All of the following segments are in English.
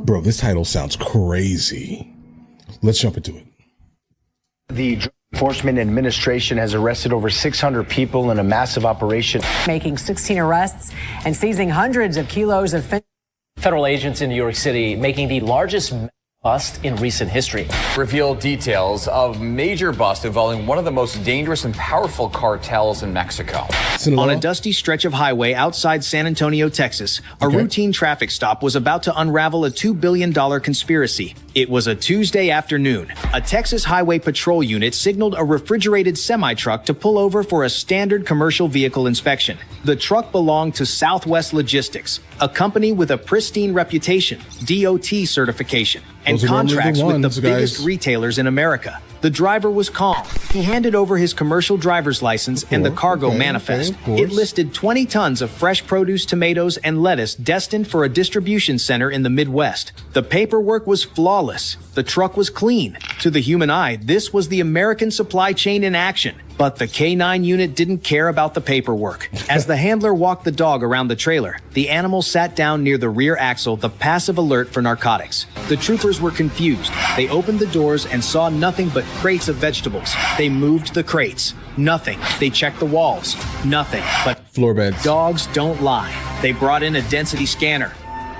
Bro, this title sounds crazy. Let's jump into it. The Drug Enforcement Administration has arrested over 600 people in a massive operation, making 16 arrests and seizing hundreds of kilos of fentanyl. Federal agents in New York City making the largest bust in recent history. Reveal details of major bust involving one of the most dangerous and powerful cartels in Mexico. On a dusty stretch of highway outside San Antonio, Texas, a routine traffic stop was about to unravel a $2 billion conspiracy. It was a Tuesday afternoon. A Texas Highway Patrol unit signaled a refrigerated semi-truck to pull over for a standard commercial vehicle inspection. The truck belonged to Southwest Logistics, a company with a pristine reputation, DOT certification, and contracts with the biggest retailers in America. The driver was calm. He handed over his commercial driver's license and the cargo manifest. It listed 20 tons of fresh produce, tomatoes, and lettuce destined for a distribution center in the Midwest. The paperwork was flawless. The truck was clean. To the human eye, this was the American supply chain in action. But the K-9 unit didn't care about the paperwork. As the handler walked the dog around the trailer, the animal sat down near the rear axle, the passive alert for narcotics. The troopers were confused. They opened the doors and saw nothing but crates of vegetables. They moved the crates. Nothing. They checked the walls. Nothing. But floor beds. Dogs don't lie. They brought in a density scanner.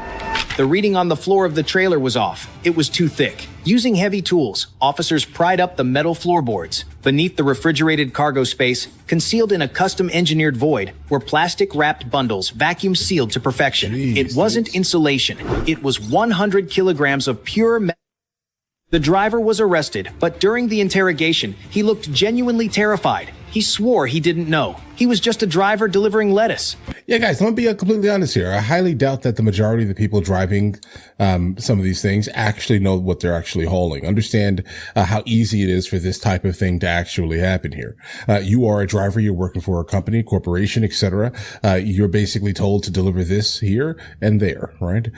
The reading on the floor of the trailer was off. It was too thick. Using heavy tools, officers pried up the metal floorboards. Beneath the refrigerated cargo space, concealed in a custom-engineered void, were plastic-wrapped bundles vacuum-sealed to perfection. It wasn't insulation. It was 100 kilograms of pure metal. The driver was arrested, but during the interrogation, he looked genuinely terrified. He swore he didn't know. He was just a driver delivering lettuce. Yeah, guys, let me be completely honest here. I highly doubt that the majority of the people driving some of these things actually know what they're actually hauling. Understand how easy it is for this type of thing to actually happen here. You are a driver. You're working for a company, corporation, etc. You're basically told to deliver this here and there, right?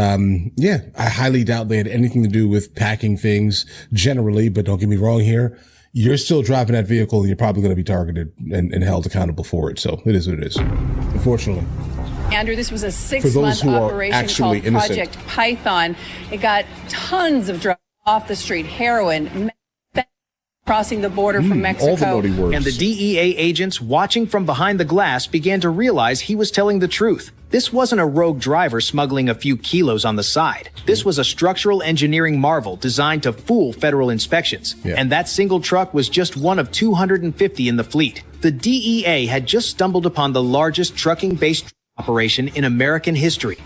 Yeah, I highly doubt they had anything to do with packing things generally, but don't get me wrong here. You're still driving that vehicle and you're probably going to be targeted and held accountable for it. So it is what it is, unfortunately. Andrew, this was a 6-month operation called Project Python. It got tons of drugs off the street, heroin, crossing the border from Mexico. All the naughty words. And the DEA agents watching from behind the glass began to realize he was telling the truth. This wasn't a rogue driver smuggling a few kilos on the side. This was a structural engineering marvel designed to fool federal inspections. Yeah. And that single truck was just one of 250 in the fleet. The DEA had just stumbled upon the largest trucking-based operation in American history.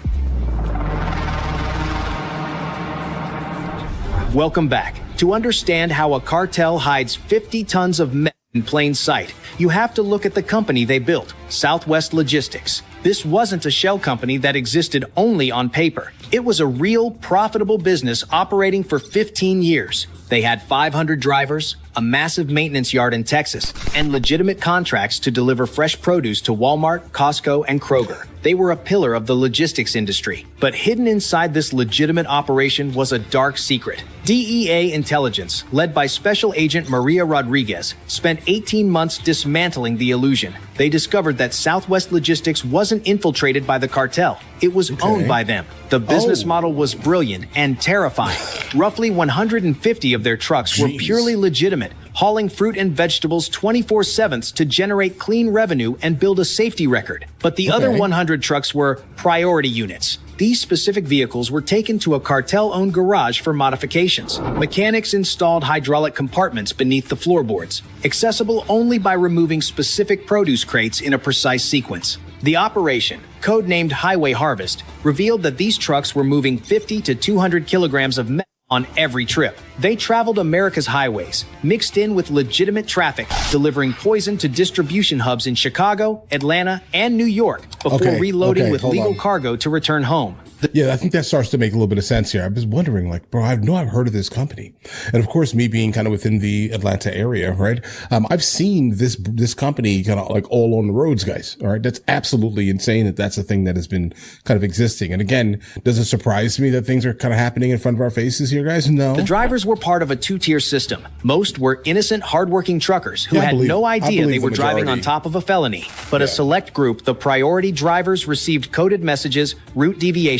Welcome back. To understand how a cartel hides 50 tons of meth in plain sight, you have to look at the company they built, Southwest Logistics. This wasn't a shell company that existed only on paper. It was a real, profitable business operating for 15 years. They had 500 drivers, a massive maintenance yard in Texas, and legitimate contracts to deliver fresh produce to Walmart, Costco, and Kroger. They were a pillar of the logistics industry. But hidden inside this legitimate operation was a dark secret. DEA intelligence, led by Special Agent Maria Rodriguez, spent 18 months dismantling the illusion. They discovered that Southwest Logistics wasn't infiltrated by the cartel. It was owned by them. The business model was brilliant and terrifying. Roughly 150 of their trucks were purely legitimate, hauling fruit and vegetables 24/7 to generate clean revenue and build a safety record. But the other 100 trucks were priority units. These specific vehicles were taken to a cartel-owned garage for modifications. Mechanics installed hydraulic compartments beneath the floorboards, accessible only by removing specific produce crates in a precise sequence. The operation, codenamed Highway Harvest, revealed that these trucks were moving 50 to 200 kilograms of meth on every trip. They traveled America's highways, mixed in with legitimate traffic, delivering poison to distribution hubs in Chicago, Atlanta, and New York before reloading with legal cargo to return home. Yeah, I think that starts to make a little bit of sense here. I was wondering, like, bro, I've heard of this company. And of course, me being kind of within the Atlanta area, right? I've seen this company kind of like all on the roads, guys. All right. That's absolutely insane that that's a thing that has been kind of existing. And again, does it surprise me that things are kind of happening in front of our faces here, guys? No. The drivers were part of a two-tier system. Most were innocent, hardworking truckers who had no idea they were driving on top of a felony. But a select group, the priority drivers, received coded messages, route deviations,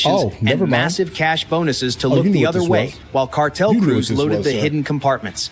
and massive cash bonuses to look the other way, while cartel crews loaded the hidden compartments.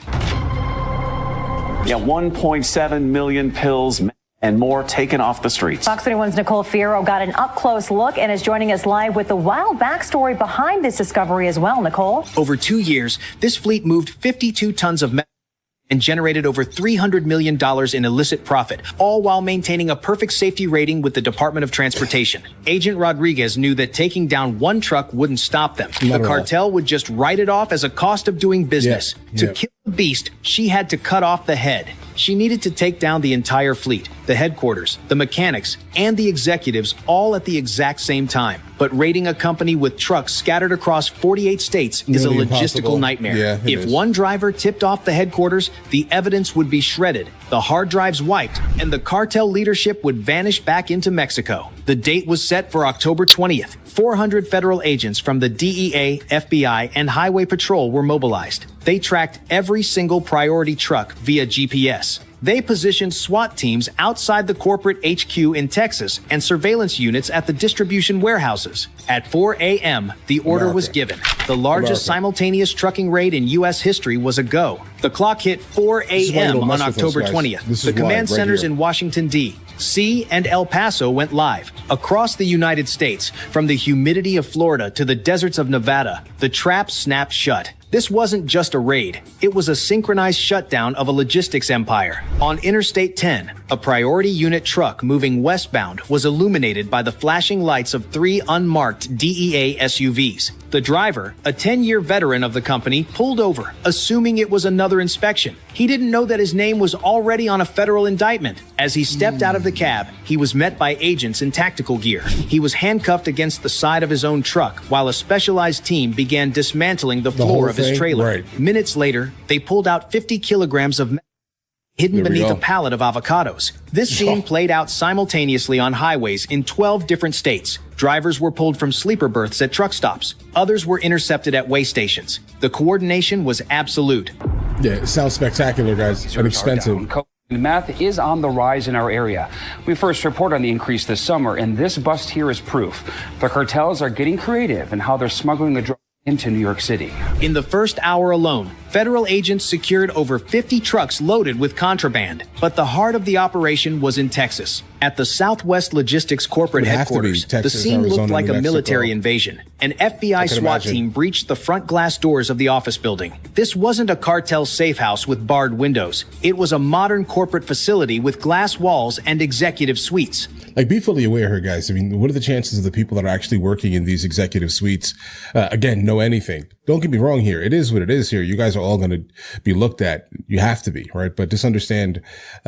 Yeah, 1.7 million pills and more taken off the streets. Fox 31's Nicole Fierro got an up-close look and is joining us live with the wild backstory behind this discovery as well. Nicole? Over 2 years, this fleet moved 52 tons of meth and generated over $300 million in illicit profit, all while maintaining a perfect safety rating with the Department of Transportation. Agent Rodriguez knew that taking down one truck wouldn't stop them. The cartel would just write it off as a cost of doing business. To kill the beast, she had to cut off the head. She needed to take down the entire fleet, the headquarters, the mechanics, and the executives all at the exact same time. But raiding a company with trucks scattered across 48 states is a logistical nightmare. If one driver tipped off the headquarters, the evidence would be shredded, the hard drives wiped, and the cartel leadership would vanish back into Mexico. The date was set for October 20th. 400 federal agents from the DEA, FBI, and Highway Patrol were mobilized. They tracked every single priority truck via GPS. They positioned SWAT teams outside the corporate HQ in Texas and surveillance units at the distribution warehouses. At 4 a.m., the order was given. The largest simultaneous trucking raid in U.S. history was a go. The clock hit 4 a.m. on October 20th. The command centers in Washington, D.C. and El Paso went live. Across the United States, from the humidity of Florida to the deserts of Nevada, the trap snapped shut. This wasn't just a raid. It was a synchronized shutdown of a logistics empire. On Interstate 10, a priority unit truck moving westbound was illuminated by the flashing lights of 3 unmarked DEA SUVs. The driver, a 10-year veteran of the company, pulled over, assuming it was another inspection. He didn't know that his name was already on a federal indictment. As he stepped out of the cab, he was met by agents in tactical gear. He was handcuffed against the side of his own truck while a specialized team began dismantling the floor of his trailer. Minutes later, they pulled out 50 kilograms of hidden beneath a pallet of avocados. This scene played out simultaneously on highways in 12 different states. Drivers were pulled from sleeper berths at truck stops. Others were intercepted at way stations. The coordination was absolute. Yeah, it sounds spectacular, guys, and expensive. Meth is on the rise in our area. We first reported on the increase this summer, and this bust here is proof. The cartels are getting creative in how they're smuggling the drug into New York City. In the first hour alone, federal agents secured over 50 trucks loaded with contraband. But the heart of the operation was in Texas. At the Southwest Logistics corporate headquarters, the scene looked like a military invasion. An FBI SWAT team breached the front glass doors of the office building. This wasn't a cartel safe house with barred windows. It was a modern corporate facility with glass walls and executive suites. Like, be fully aware here, guys. I mean, what are the chances of the people that are actually working in these executive suites, again, know anything? Don't get me wrong here. It is what it is here. You guys are all going to be looked at. You have to be, right? But just understand,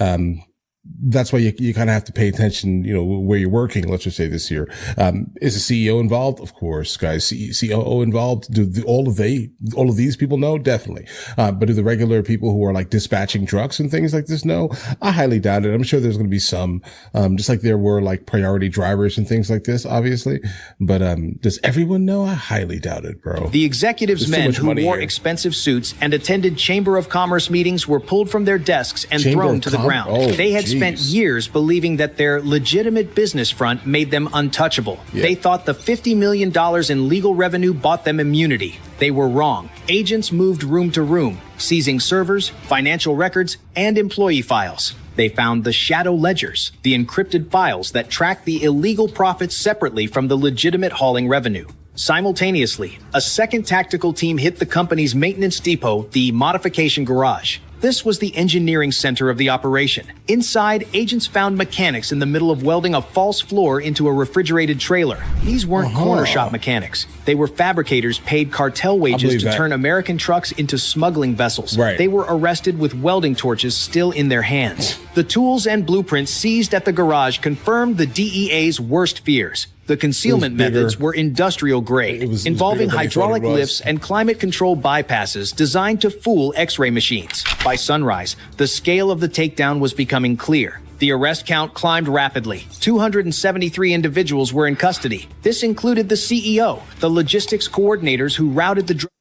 that's why you kind of have to pay attention, you know, where you're working. Let's just say this year. Is the CEO involved? Of course, guys. COO involved? Do all of these people know? Definitely. But do the regular people who are like dispatching trucks and things like this know? I highly doubt it. I'm sure there's going to be some, just like there were like priority drivers and things like this, obviously. But, does everyone know? I highly doubt it, bro. The executives' men who wore expensive suits and attended Chamber of Commerce meetings were pulled from their desks and thrown to the ground. They had spent years believing that their legitimate business front made them untouchable. They thought the $50 million in legal revenue bought them immunity. They were wrong. Agents moved room to room, seizing servers, financial records, and employee files. They found the shadow ledgers, the encrypted files that tracked the illegal profits separately from the legitimate hauling revenue. Simultaneously, a second tactical team hit the company's maintenance depot, the modification garage. This was the engineering center of the operation. Inside, agents found mechanics in the middle of welding a false floor into a refrigerated trailer. These weren't corner shop mechanics. They were fabricators paid cartel wages to turn American trucks into smuggling vessels. They were arrested with welding torches still in their hands. The tools and blueprints seized at the garage confirmed the DEA's worst fears. The concealment methods were industrial grade, involving hydraulic lifts and climate control bypasses designed to fool X-ray machines. By sunrise, the scale of the takedown was becoming clear. The arrest count climbed rapidly. 273 individuals were in custody. This included the CEO, the logistics coordinators who routed the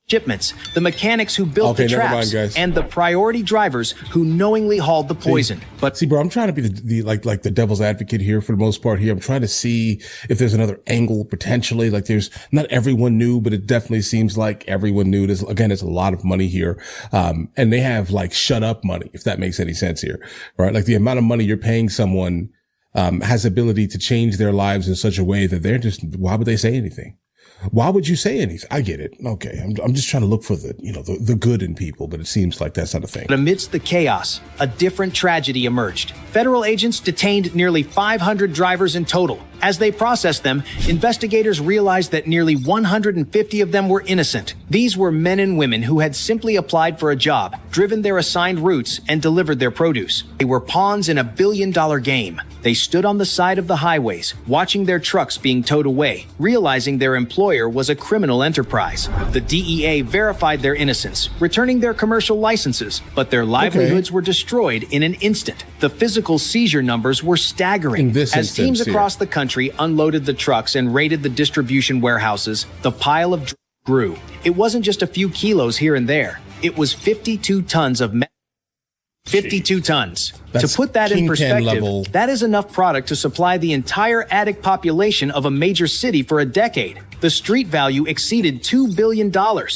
shipments, the mechanics who built the traps, and the priority drivers who knowingly hauled the poison. But see, bro, I'm trying to be the devil's advocate here for the most part here. I'm trying to see if there's another angle potentially. Like there's not everyone knew, but it definitely seems like everyone knew. There's a lot of money here. And they have like shut up money, if that makes any sense here, right? Like the amount of money you're paying someone, has ability to change their lives in such a way that why would they say anything? Why would you say anything? I get it. Okay. I'm just trying to look for the good in people, but it seems like that's not a thing. But amidst the chaos, a different tragedy emerged. Federal agents detained nearly 500 drivers in total. As they processed them, investigators realized that nearly 150 of them were innocent. These were men and women who had simply applied for a job, driven their assigned routes, and delivered their produce. They were pawns in a billion-dollar game. They stood on the side of the highways, watching their trucks being towed away, realizing their employer was a criminal enterprise. The DEA verified their innocence, returning their commercial licenses, but their livelihoods were destroyed in an instant. The physical seizure numbers were staggering. As teams across the country unloaded the trucks and raided the distribution warehouses, the pile of drugs grew. It wasn't just a few kilos here and there. It was 52 tons of 52 tons. To put that in perspective, that is enough product to supply the entire addict population of a major city for a decade. The street value exceeded $2 billion.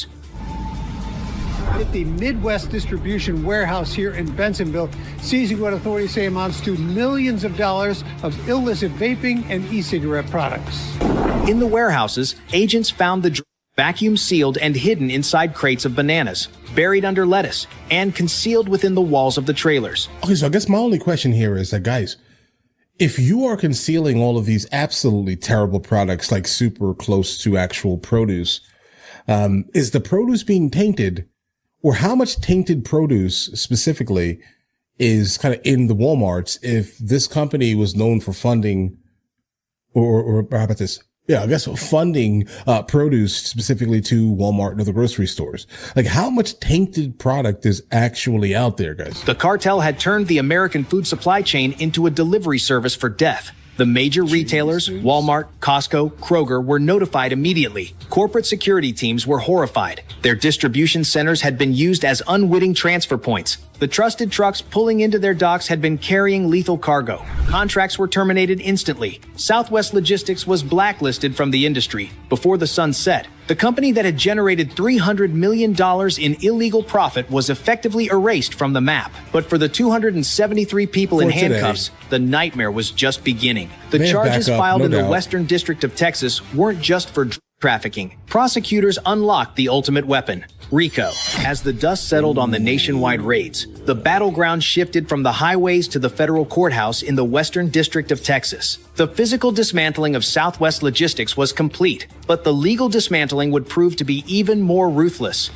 At the Midwest Distribution Warehouse here in Bensenville, seizing what authorities say amounts to millions of dollars of illicit vaping and e-cigarette products. In the warehouses, agents found the vacuum sealed and hidden inside crates of bananas, buried under lettuce, and concealed within the walls of the trailers. Okay, so I guess my only question here is that, guys, if you are concealing all of these absolutely terrible products like super close to actual produce, is the produce being tainted? Or how much tainted produce specifically is kind of in the Walmarts if this company was known for funding or how about this? Yeah, I guess funding produce specifically to Walmart and other grocery stores. Like how much tainted product is actually out there, guys? The cartel had turned the American food supply chain into a delivery service for death. The major retailers, Walmart, Costco, Kroger, were notified immediately. Corporate security teams were horrified. Their distribution centers had been used as unwitting transfer points. The trusted trucks pulling into their docks had been carrying lethal cargo. Contracts were terminated instantly. Southwest Logistics was blacklisted from the industry. Before the sun set, the company that had generated $300 million in illegal profit was effectively erased from the map. But for the 273 people in handcuffs, the nightmare was just beginning. The charges filed in the Western District of Texas weren't just for drug trafficking. Prosecutors unlocked the ultimate weapon, RICO. As the dust settled on the nationwide raids, the battleground shifted from the highways to the federal courthouse in the Western District of Texas. The physical dismantling of Southwest Logistics was complete, but the legal dismantling would prove to be even more ruthless.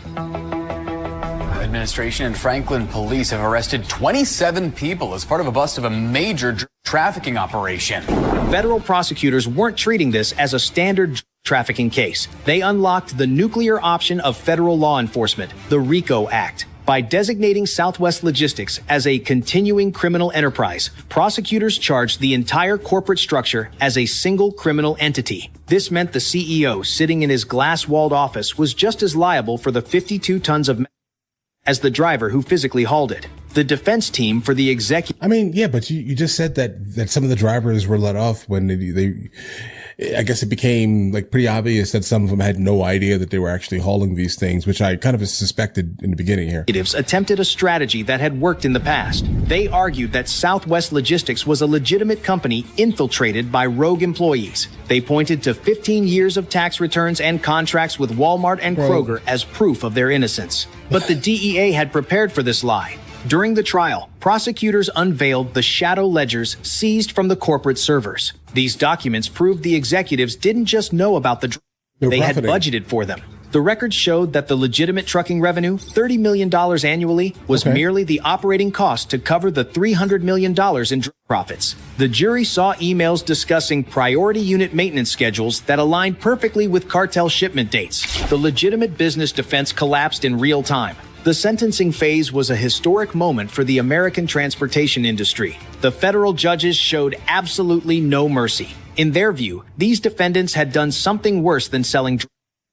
Administration and Franklin police have arrested 27 people as part of a bust of a major trafficking operation. Federal prosecutors weren't treating this as a standard trafficking case. They unlocked the nuclear option of federal law enforcement, the RICO Act. By designating Southwest Logistics as a continuing criminal enterprise, prosecutors charged the entire corporate structure as a single criminal entity. This meant the CEO sitting in his glass-walled office was just as liable for the 52 tons of as the driver who physically hauled it. The defense team for the executive. I mean, yeah, but you just said that some of the drivers were let off when they I guess it became like pretty obvious that some of them had no idea that they were actually hauling these things, which I kind of suspected in the beginning here. Executives attempted a strategy that had worked in the past. They argued that Southwest Logistics was a legitimate company infiltrated by rogue employees. They pointed to 15 years of tax returns and contracts with Walmart and Kroger as proof of their innocence. But the DEA had prepared for this lie. During the trial, prosecutors unveiled the shadow ledgers seized from the corporate servers. These documents proved the executives didn't just know about the they had budgeted for them. The records showed that the legitimate trucking revenue, $30 million annually, was merely the operating cost to cover the $300 million in drug profits. The jury saw emails discussing priority unit maintenance schedules that aligned perfectly with cartel shipment dates. The legitimate business defense collapsed in real time. The sentencing phase was a historic moment for the American transportation industry. The federal judges showed absolutely no mercy. In their view, these defendants had done something worse than selling drugs.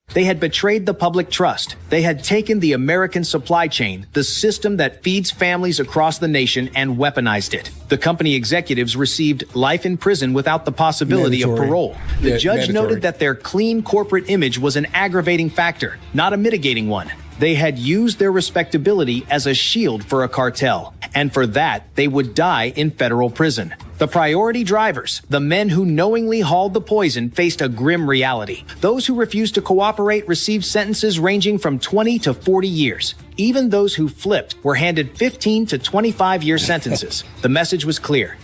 They had betrayed the public trust. They had taken the American supply chain, the system that feeds families across the nation, and weaponized it. The company executives received life in prison without the possibility of parole. The judge noted that their clean corporate image was an aggravating factor, not a mitigating one. They had used their respectability as a shield for a cartel, and for that, they would die in federal prison. The priority drivers, the men who knowingly hauled the poison, faced a grim reality. Those who refused to cooperate received sentences ranging from 20 to 40 years. Even those who flipped were handed 15 to 25-year sentences. The message was clear.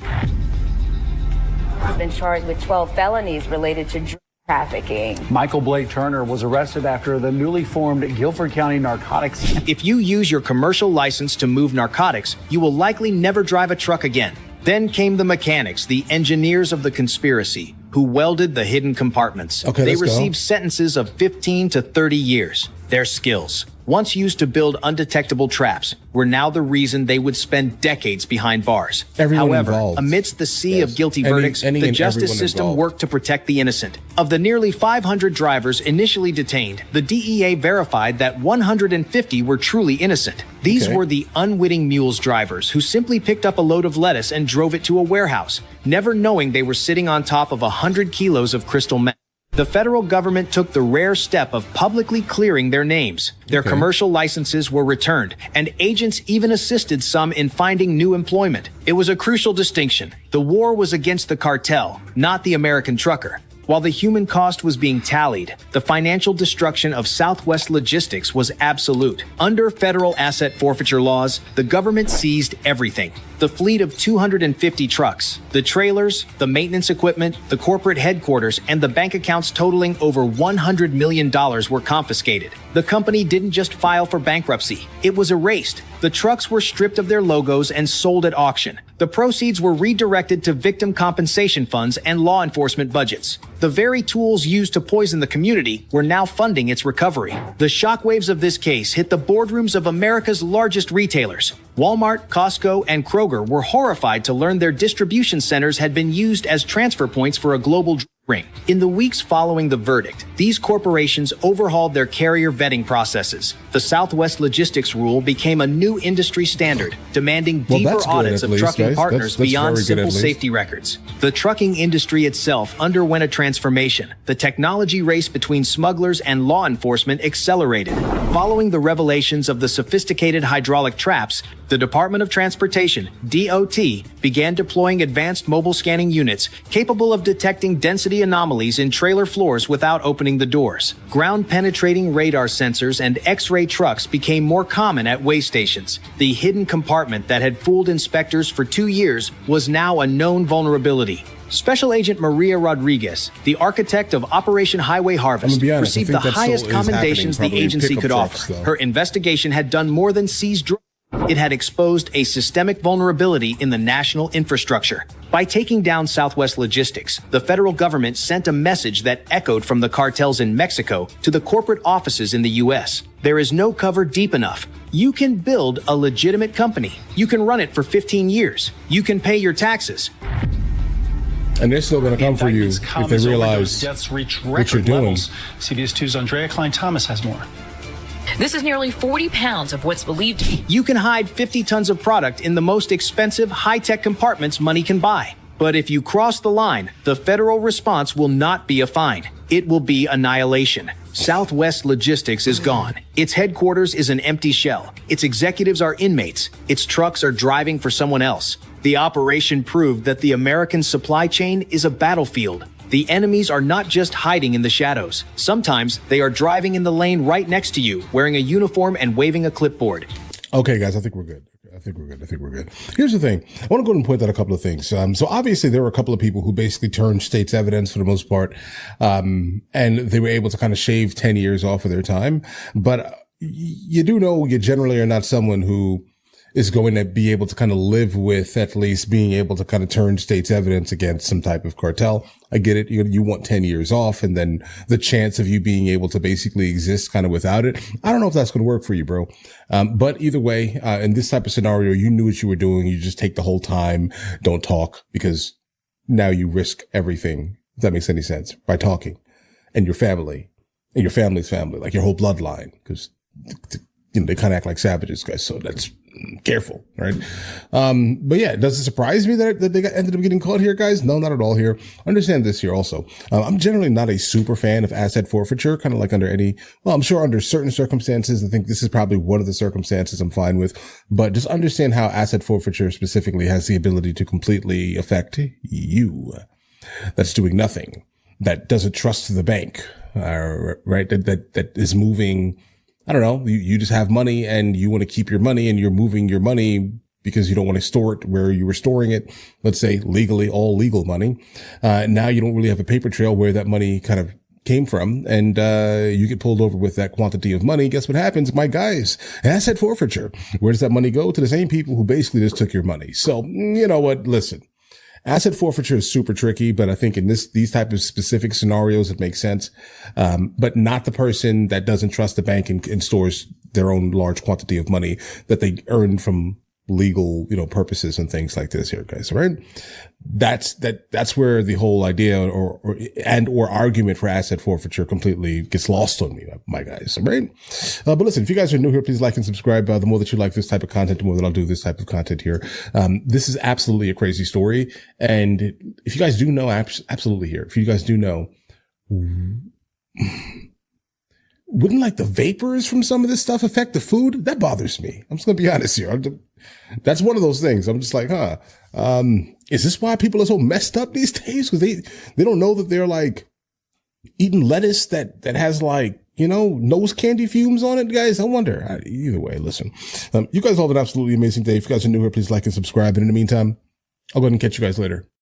He's been charged with 12 felonies related to drug trafficking. Michael Blake Turner was arrested after the newly formed Guilford County Narcotics. If you use your commercial license to move narcotics, you will likely never drive a truck again. Then came the mechanics, the engineers of the conspiracy, who welded the hidden compartments. They received sentences of 15 to 30 years. Their skills, once used to build undetectable traps, were now the reason they would spend decades behind bars. However, amidst the sea of guilty verdicts, the justice system worked to protect the innocent. Of the nearly 500 drivers initially detained, the DEA verified that 150 were truly innocent. These were the unwitting mules drivers who simply picked up a load of lettuce and drove it to a warehouse, never knowing they were sitting on top of 100 kilos of crystal meth. The federal government took the rare step of publicly clearing their names. Their commercial licenses were returned, and agents even assisted some in finding new employment. It was a crucial distinction. The war was against the cartel, not the American trucker. While the human cost was being tallied, the financial destruction of Southwest Logistics was absolute. Under federal asset forfeiture laws, the government seized everything. The fleet of 250 trucks, the trailers, the maintenance equipment, the corporate headquarters, and the bank accounts totaling over $100 million were confiscated. The company didn't just file for bankruptcy. It was erased. The trucks were stripped of their logos and sold at auction. The proceeds were redirected to victim compensation funds and law enforcement budgets. The very tools used to poison the community were now funding its recovery. The shockwaves of this case hit the boardrooms of America's largest retailers. Walmart, Costco, and Kroger were horrified to learn their distribution centers had been used as transfer points for a global drug ring. In the weeks following the verdict, these corporations overhauled their carrier vetting processes. The Southwest Logistics rule became a new industry standard, demanding deeper audits of trucking partners beyond simple safety records. The trucking industry itself underwent a transformation. The technology race between smugglers and law enforcement accelerated. Following the revelations of the sophisticated hydraulic traps, the Department of Transportation, DOT, began deploying advanced mobile scanning units capable of detecting density anomalies in trailer floors without opening the doors. Ground-penetrating radar sensors and X-ray trucks became more common at weigh stations. The hidden compartment that had fooled inspectors for 2 years was now a known vulnerability. Special Agent Maria Rodriguez, the architect of Operation Highway Harvest, received the highest commendations the agency could offer. Her investigation had done more than seize drugs. It had exposed a systemic vulnerability in the national infrastructure. By taking down Southwest Logistics, the federal government sent a message that echoed from the cartels in Mexico to the corporate offices in the U.S. There is no cover deep enough. You can build a legitimate company. You can run it for 15 years. You can pay your taxes. And they're still going to come for you if they realize what you're doing. CBS 2's Andrea Klein-Thomas has more. This is nearly 40 pounds of what's believed to be. You can hide 50 tons of product in the most expensive, high-tech compartments money can buy. But if you cross the line, the federal response will not be a fine. It will be annihilation. Southwest Logistics is gone. Its headquarters is an empty shell. Its executives are inmates. Its trucks are driving for someone else. The operation proved that the American supply chain is a battlefield. The enemies are not just hiding in the shadows. Sometimes they are driving in the lane right next to you, wearing a uniform and waving a clipboard. Okay, guys, I think we're good. Here's the thing. I want to go and point out a couple of things. So obviously there were a couple of people who basically turned state's evidence for the most part. And they were able to kind of shave 10 years off of their time. But you do know you generally are not someone who is going to be able to kind of live with at least being able to kind of turn state's evidence against some type of cartel. I get it. You want 10 years off and then the chance of you being able to basically exist kind of without it. I don't know if that's going to work for you, bro. But either way, in this type of scenario, you knew what you were doing. You just take the whole time. Don't talk because now you risk everything. If that makes any sense by talking and your family and your family's family, like your whole bloodline, because, you know, they kind of act like savages, guys. So that's careful, right? But yeah, does it surprise me that they ended up getting caught here, guys? No, not at all here. Understand this here also. I'm generally not a super fan of asset forfeiture, kind of like I'm sure under certain circumstances, I think this is probably one of the circumstances I'm fine with, but just understand how asset forfeiture specifically has the ability to completely affect you. That's doing nothing. That doesn't trust the bank, right? That is moving. I don't know. You just have money and you want to keep your money and you're moving your money because you don't want to store it where you were storing it. Let's say legally, all legal money. Now you don't really have a paper trail where that money kind of came from, and you get pulled over with that quantity of money. Guess what happens? My guys, asset forfeiture. Where does that money go? To the same people who basically just took your money. So, you know what? Listen. Asset forfeiture is super tricky, but I think in these type of specific scenarios, it makes sense. But not the person that doesn't trust the bank and stores their own large quantity of money that they earned from legal, you know, purposes and things like this here, guys. Right? That's where the whole idea or argument for asset forfeiture completely gets lost on me, my guys. Right? But listen, if you guys are new here, please like and subscribe. The more that you like this type of content, the more that I'll do this type of content here. This is absolutely a crazy story. And if you guys do know, absolutely here, if you guys do know, wouldn't like the vapors from some of this stuff affect the food? That bothers me. I'm just going to be honest here. That's one of those things. I'm just like, is this why people are so messed up these days? Because they don't know that they're like eating lettuce that has like, you know, nose candy fumes on it, guys. I wonder. Either way, listen, you guys all have an absolutely amazing day. If you guys are new here, please like and subscribe. And in the meantime, I'll go ahead and catch you guys later.